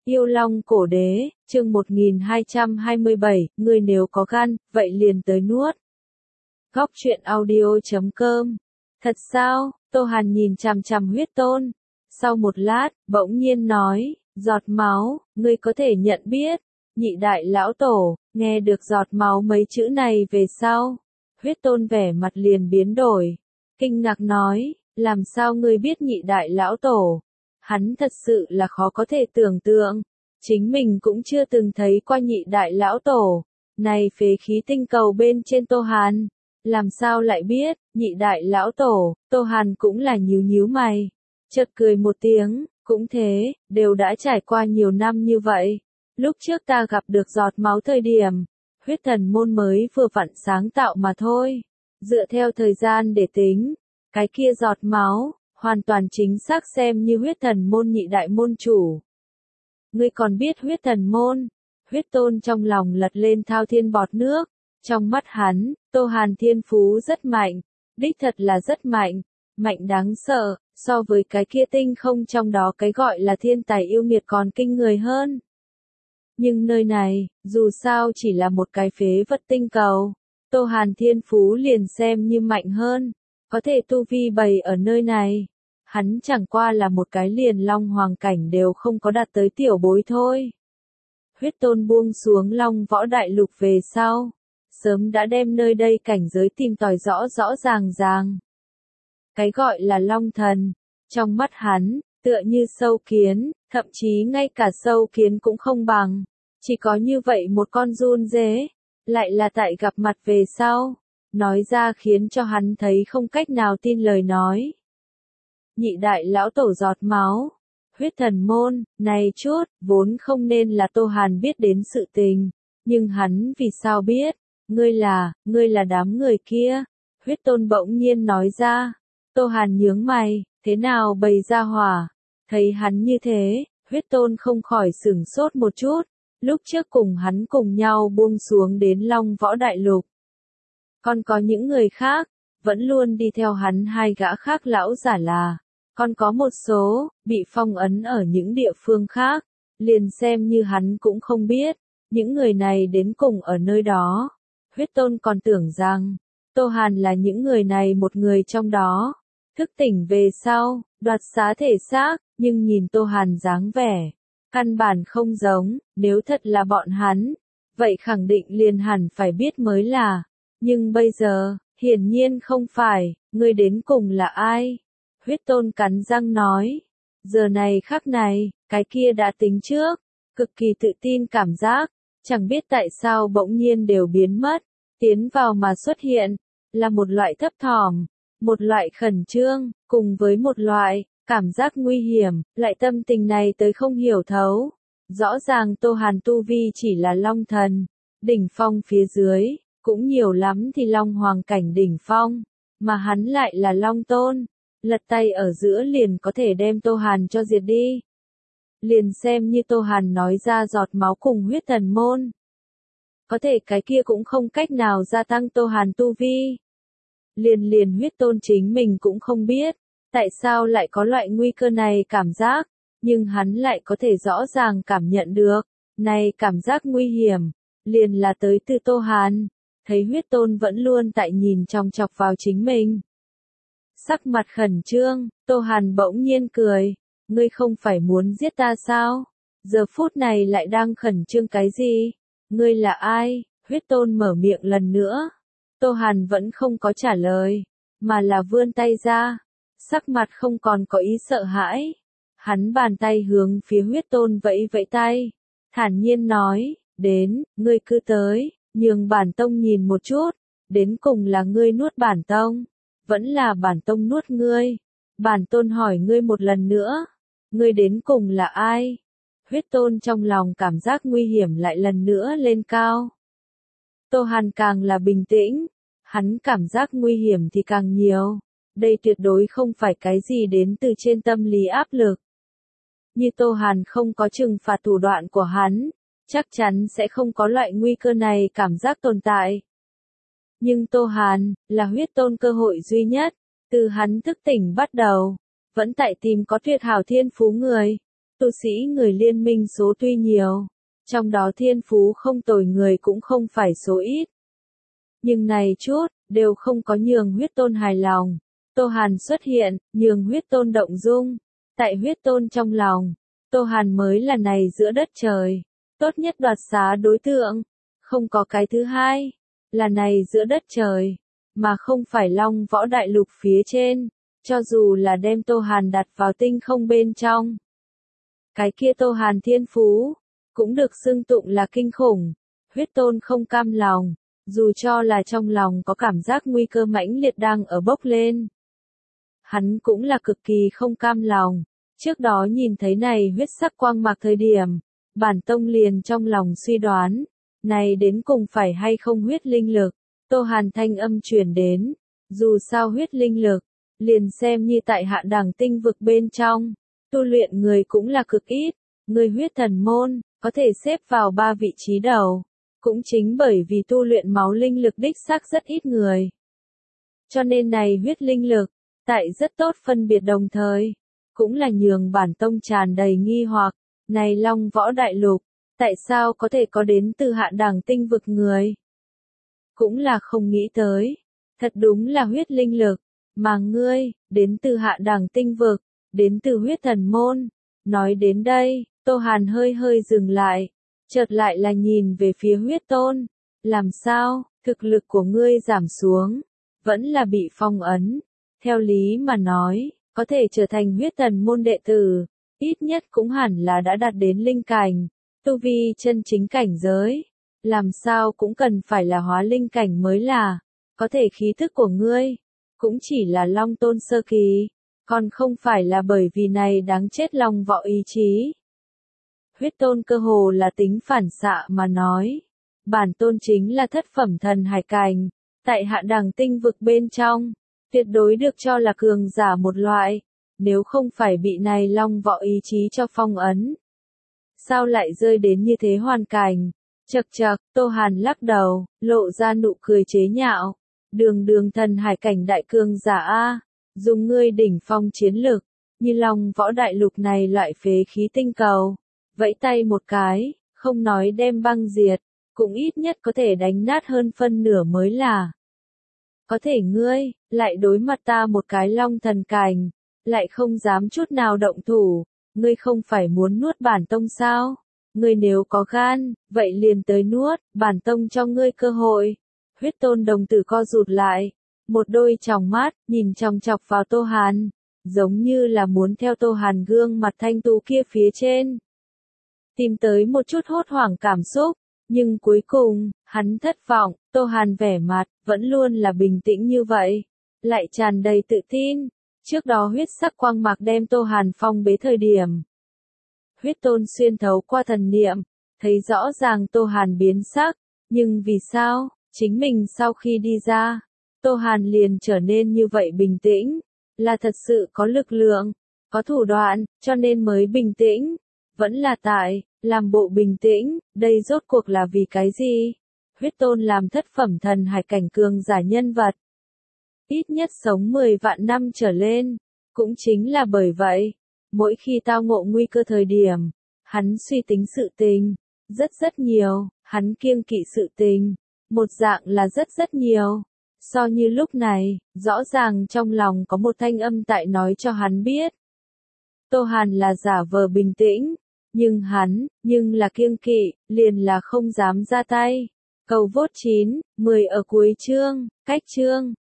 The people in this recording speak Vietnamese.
Yêu Long Cổ Đế, chương 1227, ngươi nếu có gan, vậy liền tới nuốt. Góc truyện audio.com. Thật sao? Tô Hàn nhìn chằm chằm Huyết Tôn. Sau một lát, bỗng nhiên nói, giọt máu, ngươi có thể nhận biết. Nhị đại lão tổ, nghe được giọt máu mấy chữ này về sau. Huyết Tôn vẻ mặt liền biến đổi. Kinh ngạc nói, làm sao ngươi biết nhị đại lão tổ? Hắn thật sự là khó có thể tưởng tượng. Chính mình cũng chưa từng thấy qua nhị đại lão tổ. Này phế khí tinh cầu bên trên Tô Hàn. Làm sao lại biết, nhị đại lão tổ, Tô Hàn cũng là nhíu nhíu mày. Chợt cười một tiếng, cũng thế, đều đã trải qua nhiều năm như vậy. Lúc trước ta gặp được giọt máu thời điểm, huyết thần môn mới vừa vặn sáng tạo mà thôi. Dựa theo thời gian để tính, cái kia giọt máu, hoàn toàn chính xác xem như huyết thần môn nhị đại môn chủ. Ngươi còn biết huyết thần môn? Huyết Tôn trong lòng lật lên thao thiên bọt nước. Trong mắt hắn, Tô Hàn thiên phú rất mạnh, đích thật là rất mạnh, mạnh đáng sợ, so với cái kia tinh không trong đó cái gọi là thiên tài yêu nghiệt còn kinh người hơn. Nhưng nơi này, dù sao chỉ là một cái phế vật tinh cầu, Tô Hàn thiên phú liền xem như mạnh hơn, có thể tu vi bày ở nơi này. Hắn chẳng qua là một cái liền long hoàng cảnh đều không có đạt tới tiểu bối thôi. Huyết Tôn buông xuống Long Võ Đại Lục về sau, sớm đã đem nơi đây cảnh giới tìm tòi rõ rõ ràng ràng. Cái gọi là Long Thần, trong mắt hắn, tựa như sâu kiến, thậm chí ngay cả sâu kiến cũng không bằng. Chỉ có như vậy một con giun dế, lại là tại gặp mặt về sau, nói ra khiến cho hắn thấy không cách nào tin lời nói. Nhị đại lão tổ giọt máu, huyết thần môn, này chút, vốn không nên là Tô Hàn biết đến sự tình, nhưng hắn vì sao biết, ngươi là đám người kia, Huyết Tôn bỗng nhiên nói ra. Tô Hàn nhướng mày, thế nào bày ra hỏa, thấy hắn như thế, Huyết Tôn không khỏi sửng sốt một chút, lúc trước cùng hắn cùng nhau buông xuống đến Long Võ Đại Lục. Còn có những người khác, vẫn luôn đi theo hắn hai gã khác lão giả là. Còn có một số, bị phong ấn ở những địa phương khác, liền xem như hắn cũng không biết, những người này đến cùng ở nơi đó. Huyết Tôn còn tưởng rằng, Tô Hàn là những người này một người trong đó, thức tỉnh về sau, đoạt xá thể xác, nhưng nhìn Tô Hàn dáng vẻ, căn bản không giống, nếu thật là bọn hắn, vậy khẳng định liền hẳn phải biết mới là, nhưng bây giờ, hiển nhiên không phải, người đến cùng là ai? Huyết Tôn cắn răng nói, giờ này khắc này, cái kia đã tính trước, cực kỳ tự tin cảm giác, chẳng biết tại sao bỗng nhiên đều biến mất, tiến vào mà xuất hiện, là một loại thấp thỏm, một loại khẩn trương, cùng với một loại, cảm giác nguy hiểm, lại tâm tình này tới không hiểu thấu. Rõ ràng Tô Hàn tu vi chỉ là Long Thần, đỉnh phong phía dưới, cũng nhiều lắm thì Long Hoàng cảnh đỉnh phong, mà hắn lại là Long Tôn. Lật tay ở giữa liền có thể đem Tô Hàn cho diệt đi. Liền xem như Tô Hàn nói ra giọt máu cùng huyết thần môn. Có thể cái kia cũng không cách nào gia tăng Tô Hàn tu vi. Liền Huyết Tôn chính mình cũng không biết, tại sao lại có loại nguy cơ này cảm giác, nhưng hắn lại có thể rõ ràng cảm nhận được. Này cảm giác nguy hiểm, liền là tới từ Tô Hàn. Thấy Huyết Tôn vẫn luôn tại nhìn chòng chọc vào chính mình. Sắc mặt khẩn trương, Tô Hàn bỗng nhiên cười, ngươi không phải muốn giết ta sao? Giờ phút này lại đang khẩn trương cái gì? Ngươi là ai? Huyết Tôn mở miệng lần nữa. Tô Hàn vẫn không có trả lời, mà là vươn tay ra, sắc mặt không còn có ý sợ hãi. Hắn bàn tay hướng phía Huyết Tôn vẫy vẫy tay, thản nhiên nói, đến, ngươi cứ tới, nhường bản tông nhìn một chút, đến cùng là ngươi nuốt bản tông. Vẫn là bản tông nuốt ngươi. Bản tôn hỏi ngươi một lần nữa. Ngươi đến cùng là ai? Huyết Tôn trong lòng cảm giác nguy hiểm lại lần nữa lên cao. Tô Hàn càng là bình tĩnh. Hắn cảm giác nguy hiểm thì càng nhiều. Đây tuyệt đối không phải cái gì đến từ trên tâm lý áp lực. Như Tô Hàn không có trừng phạt thủ đoạn của hắn, chắc chắn sẽ không có loại nguy cơ này cảm giác tồn tại. Nhưng Tô Hàn, là Huyết Tôn cơ hội duy nhất, từ hắn thức tỉnh bắt đầu, vẫn tại tìm có tuyệt hảo thiên phú người. Tu sĩ người liên minh số tuy nhiều, trong đó thiên phú không tồi người cũng không phải số ít. Nhưng này chút, đều không có nhường huyết tôn hài lòng. Tô Hàn xuất hiện, nhường huyết tôn động dung. Tại huyết tôn trong lòng, Tô Hàn mới là này giữa đất trời. Tốt nhất đoạt xá đối tượng. Không có cái thứ hai. Là này giữa đất trời. Mà không phải Long Võ Đại Lục phía trên. Cho dù là đem Tô Hàn đặt vào tinh không bên trong. Cái kia Tô Hàn thiên phú. Cũng được xưng tụng là kinh khủng. Huyết tôn không cam lòng. Dù cho là trong lòng có cảm giác nguy cơ mãnh liệt đang ở bốc lên. Hắn cũng là cực kỳ không cam lòng. Trước đó nhìn thấy này huyết sắc quang mạc thời điểm, bản tông liền trong lòng suy đoán, này đến cùng phải hay không huyết linh lực. Tô Hàn thanh âm truyền đến, dù sao huyết linh lực, liền xem như tại hạ đẳng tinh vực bên trong, tu luyện người cũng là cực ít, người huyết thần môn, có thể xếp vào 3 vị trí đầu. Cũng chính bởi vì tu luyện máu linh lực đích xác rất ít người. Cho nên này huyết linh lực, tại rất tốt phân biệt đồng thời, cũng là nhường bản tông tràn đầy nghi hoặc, này Long Võ Đại Lục, tại sao có thể có đến từ hạ đẳng tinh vực người? Cũng là không nghĩ tới, thật đúng là huyết linh lực, mà ngươi, đến từ hạ đẳng tinh vực, đến từ huyết thần môn. Nói đến đây, Tô Hàn hơi hơi dừng lại. Chợt lại là nhìn về phía huyết tôn. Làm sao, thực lực của ngươi giảm xuống, vẫn là bị phong ấn. Theo lý mà nói, có thể trở thành huyết thần môn đệ tử, ít nhất cũng hẳn là đã đạt đến linh cảnh, tu vi chân chính cảnh giới. Làm sao cũng cần phải là hóa linh cảnh mới là, có thể khí thức của ngươi, cũng chỉ là long tôn sơ kỳ, còn không phải là bởi vì này đáng chết long võ ý chí. Huyết tôn cơ hồ là tính phản xạ mà nói. Bản tôn chính là thất phẩm thần hải cảnh. Tại hạ đẳng tinh vực bên trong. Tuyệt đối được cho là cường giả một loại. Nếu không phải bị này long võ ý chí cho phong ấn. Sao lại rơi đến như thế hoàn cảnh? Chậc chậc, Tô Hàn lắc đầu, lộ ra nụ cười chế nhạo. Đường thần hải cảnh đại cường giả A. Dùng ngươi đỉnh phong chiến lực. Như long võ đại lục này loại phế khí tinh cầu. Vẫy tay một cái, không nói đem băng diệt, cũng ít nhất có thể đánh nát hơn phân nửa mới là. Có thể ngươi, lại đối mặt ta một cái long thần cảnh, lại không dám chút nào động thủ, ngươi không phải muốn nuốt bản tông sao? Ngươi nếu có gan, vậy liền tới nuốt, bản tông cho ngươi cơ hội. Huyết tôn đồng tử co rụt lại, một đôi tròng mắt, nhìn chòng chọc vào Tô Hàn, giống như là muốn theo Tô Hàn gương mặt thanh tú kia phía trên. Tìm tới một chút hốt hoảng cảm xúc, nhưng cuối cùng, hắn thất vọng, Tô Hàn vẻ mặt, vẫn luôn là bình tĩnh như vậy, lại tràn đầy tự tin. Trước đó huyết sắc quang mạc đem Tô Hàn phong bế thời điểm. Huyết tôn xuyên thấu qua thần niệm, thấy rõ ràng Tô Hàn biến sắc, nhưng vì sao, chính mình sau khi đi ra, Tô Hàn liền trở nên như vậy bình tĩnh, là thật sự có lực lượng, có thủ đoạn, cho nên mới bình tĩnh. Vẫn là tại, làm bộ bình tĩnh, đây rốt cuộc là vì cái gì? Huyết tôn làm thất phẩm thần hải cảnh cường giả nhân vật. Ít nhất sống 10 vạn năm trở lên. Cũng chính là bởi vậy, mỗi khi tao ngộ nguy cơ thời điểm, hắn suy tính sự tình, rất nhiều, hắn kiêng kỵ sự tình, một dạng là rất nhiều. So như lúc này, rõ ràng trong lòng có một thanh âm tại nói cho hắn biết. Tô Hàn là giả vờ bình tĩnh. Nhưng là kiêng kỵ, liền là không dám ra tay. Cầu vote 9, 10 ở cuối chương, cách chương.